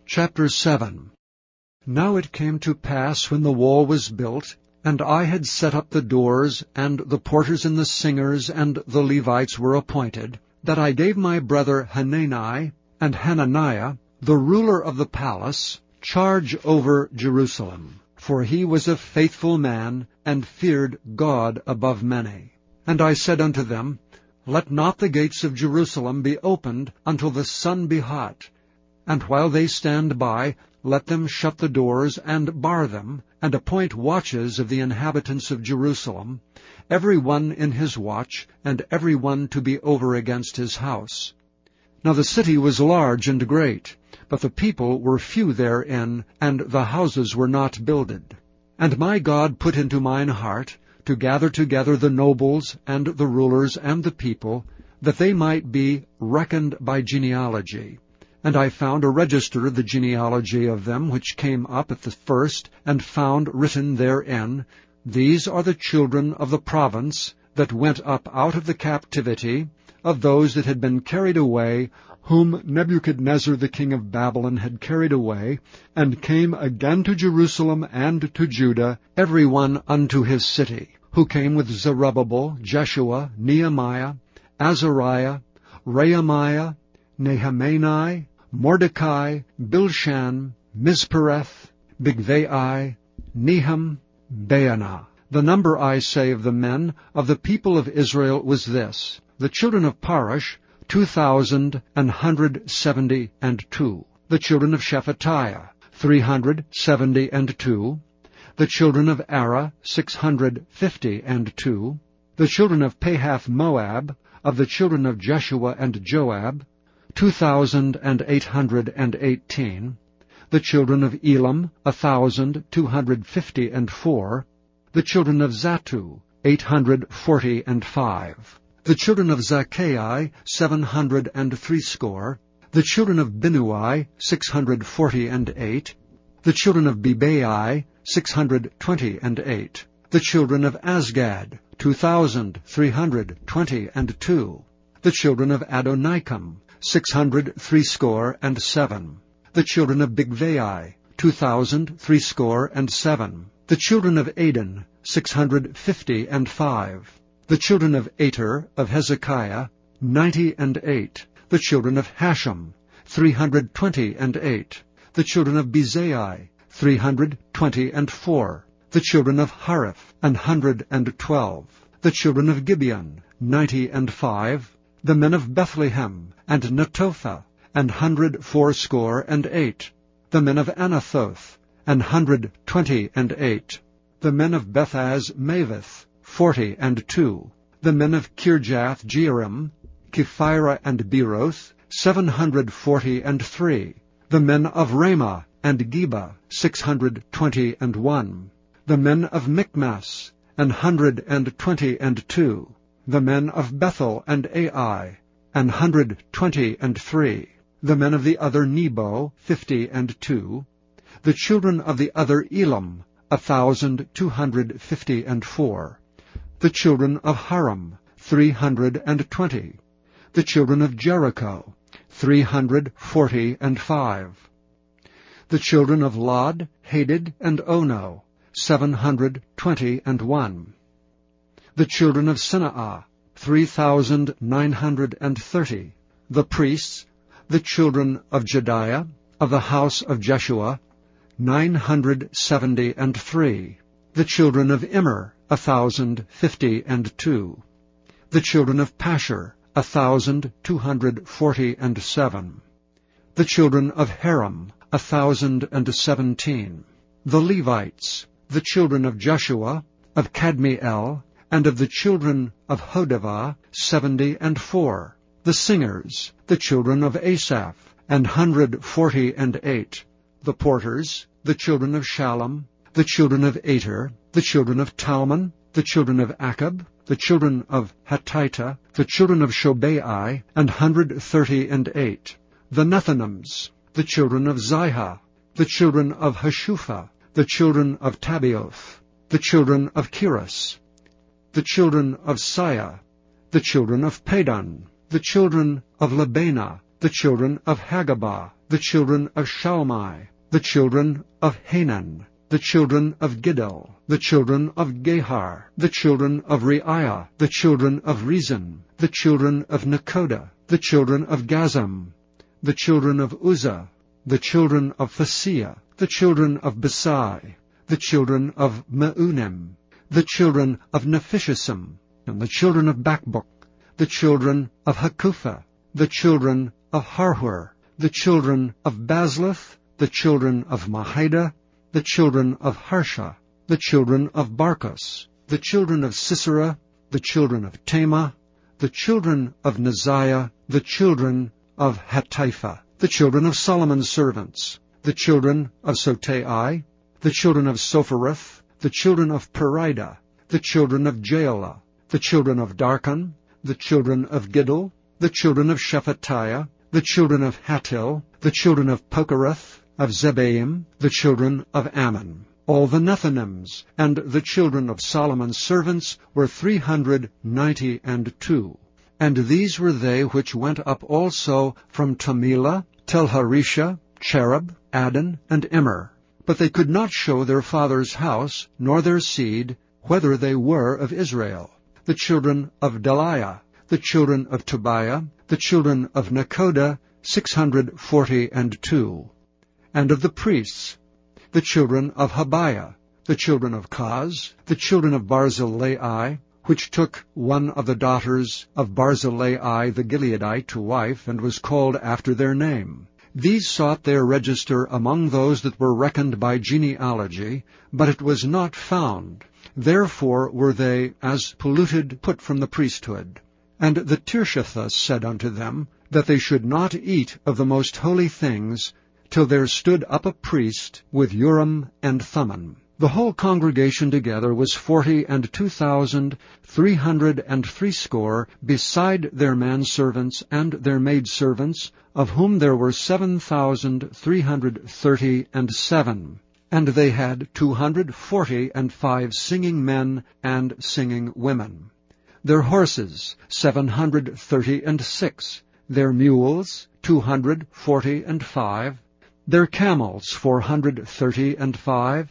Chapter 7. Now it came to pass, when the wall was built, and I had set up the doors, and the porters and the singers and the Levites were appointed, that I gave my brother Hanani and Hananiah, the ruler of the palace, charge over Jerusalem. For he was a faithful man, and feared God above many. And I said unto them, Let not the gates of Jerusalem be opened until the sun be hot. And while they stand by, let them shut the doors and bar them, and appoint watches of the inhabitants of Jerusalem, every one in his watch, and every one to be over against his house. Now the city was large and great, but the people were few therein, and the houses were not builded. And my God put into mine heart to gather together the nobles and the rulers and the people, that they might be reckoned by genealogy. And I found a register of the genealogy of them which came up at the first, and found written therein, These are the children of the province that went up out of the captivity, of those that had been carried away, whom Nebuchadnezzar the king of Babylon had carried away, and came again to Jerusalem and to Judah, every one unto his city, who came with Zerubbabel, Jeshua, Nehemiah, Azariah, Rehemiah, Nehemani, Mordecai, Bilshan, Mizpereth, Bigvai, Nehum, Baanah. The number, I say, of the men of the people of Israel was this: the children of Parosh, 2,172. The children of Shephatiah, 372. The children of Ara, 652. The children of Pahath-Moab, of the children of Jeshua and Joab, 2,818. The children of Elam, 1,254. The children of Zattu, 845. The children of Zaccai, 760. The children of Binnui, 648. The children of Bebai, 628. The children of Azgad, 2,322. The children of Adonikam, 667. The children of Bigvai, 2,307. The children of Adin, 655. The children of Ater of Hezekiah, 98. The children of Hashem, 328. The children of Bezai, 324. The children of Hariph, 112. The children of Gibeon, 95. The men of Bethlehem, and Netophah, 168. The men of Anathoth, 128. The men of Bethaz Mavith, 42. The men of Kirjath Jearim, Kephira and Beeroth, 743. The men of Ramah and Geba, 621. The men of Michmas, 122. The men of Bethel and Ai, 123. The men of the other Nebo, 52. The children of the other Elam, 1,254. The children of Haram, 320. The children of Jericho, 345. The children of Lod, Hadid, and Ono, 721. The children of Sineah, 3,930. The priests, the children of Jediah, of the house of Jeshua, 973. The children of Immer, 1,052. The children of Pashur, 1,247. The children of Haram, 1,017. The Levites, the children of Jeshua, of Kadmiel, and of the children of Hodavah, 74. The singers, the children of Asaph, 148. The porters, the children of Shallum, the children of Ater, the children of Talmon, the children of Akab, the children of Hatita, the children of Shobai, 138. The Nethinims, the children of Ziha, the children of Hashupha, the children of Tabioth, the children of Kiras, the children of Siah, the children of Padon, the children of Lebanah, the children of Hagabah, the children of Shalmai, the children of Hanan, the children of Giddel, the children of Gehar, the children of Reiah, the children of Rezin, the children of Nekoda, the children of Gazam, the children of Uzzah, the children of Phasiah, the children of Besai, the children of Meunim, the children of Nephishisim, and the children of Bakbuk, the children of Hakupha, the children of Harhur, the children of Bazluth, the children of Mahida, the children of Harsha, the children of Barkos, the children of Sisera, the children of Tema, the children of Neziah, the children of Hatipha, the children of Solomon's servants, the children of Sotai, the children of Sophereth, the children of Perida, the children of Jaala, the children of Darkon, the children of Giddel, the children of Shephatiah, the children of Hattil, the children of Pokereth, of Zebaim, the children of Ammon. All the Nethinims and the children of Solomon's servants were 392. And these were they which went up also from Tamila, Telharisha, Cherub, Adon, and Immer. But they could not show their father's house, nor their seed, whether they were of Israel. The children of Deliah, the children of Tobiah, the children of Nekoda, 642. And of the priests, the children of Habiah, the children of Kaz, the children of Barzillai, which took one of the daughters of Barzillai the Gileadite to wife, and was called after their name. These sought their register among those that were reckoned by genealogy, but it was not found. Therefore were they, as polluted, put from the priesthood. And the Tirshatha said unto them, that they should not eat of the most holy things, till there stood up a priest with Urim and Thummim. The whole congregation together was 42,360, beside their manservants and their maidservants, of whom there were 7,337. And they had 245 singing men and singing women. Their horses, 736. Their mules, 245. Their camels, 435.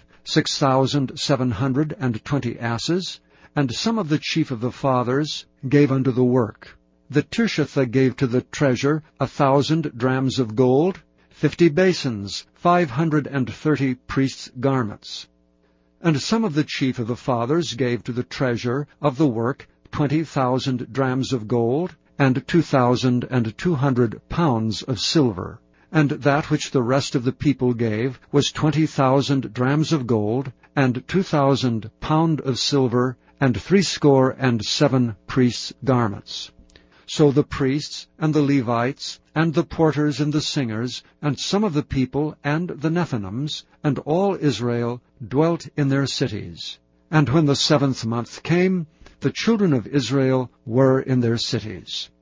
6,720 asses, and some of the chief of the fathers gave unto the work. The Tirshatha gave to the treasure 1,000 drams of gold, 50 basins, 530 priests' garments. And some of the chief of the fathers gave to the treasure of the work 20,000 drams of gold, and 2,200 pounds of silver. And that which the rest of the people gave was 20,000 drams of gold, and 2,000 pound of silver, and 67 priests' garments. So the priests, and the Levites, and the porters, and the singers, and some of the people, and the Nethinims, and all Israel dwelt in their cities. And when the 7th month came, the children of Israel were in their cities.